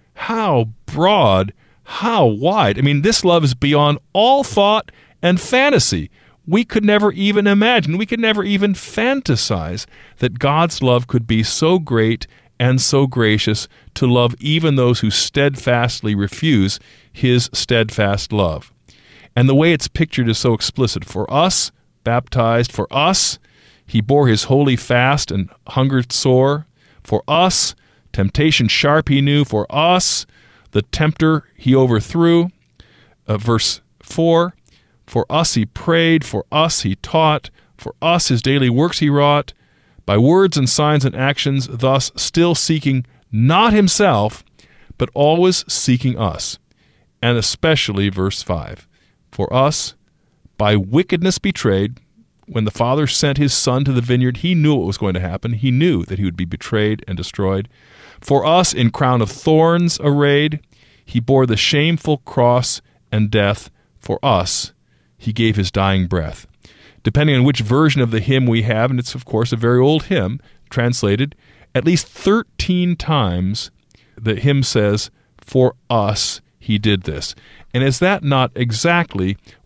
how broad, how wide." I mean, this love is beyond all thought and fantasy. We could never even imagine, we could never even fantasize that God's love could be so great and so gracious to love even those who steadfastly refuse his steadfast love. And the way it's pictured is so explicit. For us, baptized, for us, he bore his holy fast and hunger sore. For us, temptation sharp he knew. For us, the tempter he overthrew. Uh, verse four, for us he prayed, for us he taught, for us his daily works he wrought, by words and signs and actions, thus still seeking not himself, but always seeking us. And especially verse five, for us, by wickedness betrayed. When the Father sent his Son to the vineyard, he knew what was going to happen. He knew that he would be betrayed and destroyed. For us, in crown of thorns arrayed, he bore the shameful cross and death. For us, he gave his dying breath. Depending on which version of the hymn we have, and it's, of course, a very old hymn, translated, at least thirteen times the hymn says, for us he did this. And is that not exactly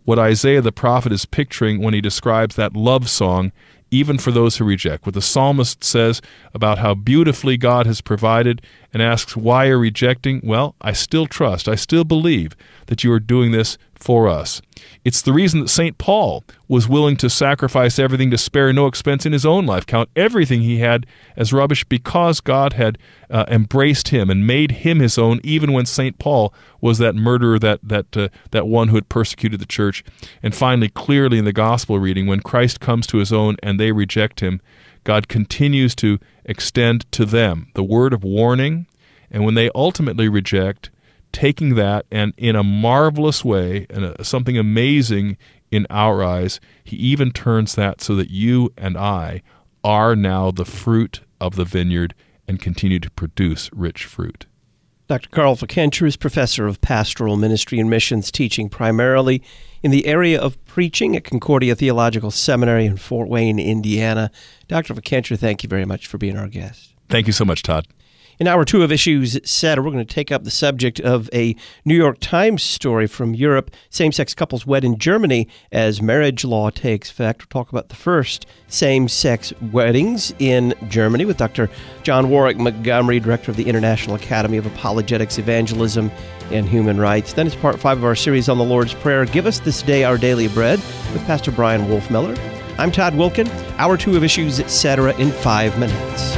what Isaiah the prophet is picturing when he describes that love song, even for those who reject. What the psalmist says about how beautifully God has provided and asks, why are you rejecting? Well, I still trust, I still believe that you are doing this for us. It's the reason that Saint Paul was willing to sacrifice everything to spare no expense in his own life, count everything he had as rubbish, because God had uh, embraced him and made him his own, even when Saint Paul was that murderer, that that uh, that one who had persecuted the church. And finally, clearly in the gospel reading, when Christ comes to his own and they reject him, God continues to extend to them the word of warning, and when they ultimately reject, taking that and in a marvelous way, and a, something amazing in our eyes, he even turns that so that you and I are now the fruit of the vineyard and continue to produce rich fruit. Doctor Carl Fickenscher is professor of pastoral ministry and missions, teaching primarily in the area of preaching at Concordia Theological Seminary in Fort Wayne, Indiana. Doctor Fickenscher, thank you very much for being our guest. Thank you so much, Todd. In hour two of Issues Etc., we're going to take up the subject of a New York Times story from Europe. Same-sex couples wed in Germany as marriage law takes effect. We'll talk about the first same-sex weddings in Germany with Doctor John Warwick Montgomery, director of the International Academy of Apologetics, Evangelism, and Human Rights. Then it's part five of our series on the Lord's Prayer, Give Us This Day Our Daily Bread, with Pastor Brian Wolfmiller. I'm Todd Wilkin. Hour two of Issues Etc. in five minutes.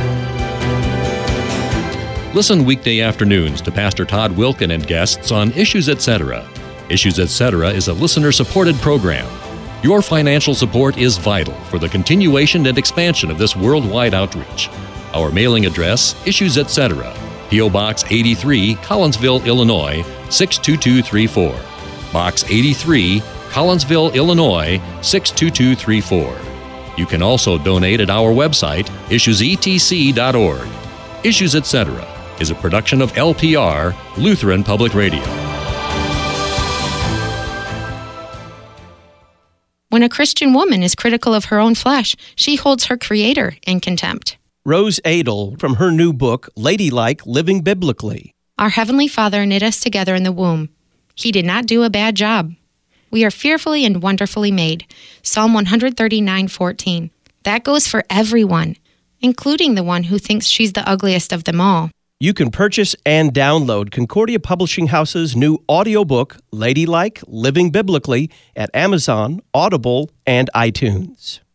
Listen weekday afternoons to Pastor Todd Wilkin and guests on Issues Etc. Issues Etc. is a listener-supported program. Your financial support is vital for the continuation and expansion of this worldwide outreach. Our mailing address, Issues Etc., P O. Box eighty-three, Collinsville, Illinois, six two two three four. Box eighty-three, Collinsville, Illinois, six two two three four. You can also donate at our website, issues e t c dot org. Issues Etc. is a production of L P R, Lutheran Public Radio. When a Christian woman is critical of her own flesh, she holds her Creator in contempt. Rose Adel from her new book, Ladylike, Living Biblically. Our Heavenly Father knit us together in the womb. He did not do a bad job. We are fearfully and wonderfully made. Psalm one thirty-nine fourteen. That goes for everyone, including the one who thinks she's the ugliest of them all. You can purchase and download Concordia Publishing House's new audiobook, Ladylike, Living Biblically, at Amazon, Audible, and iTunes.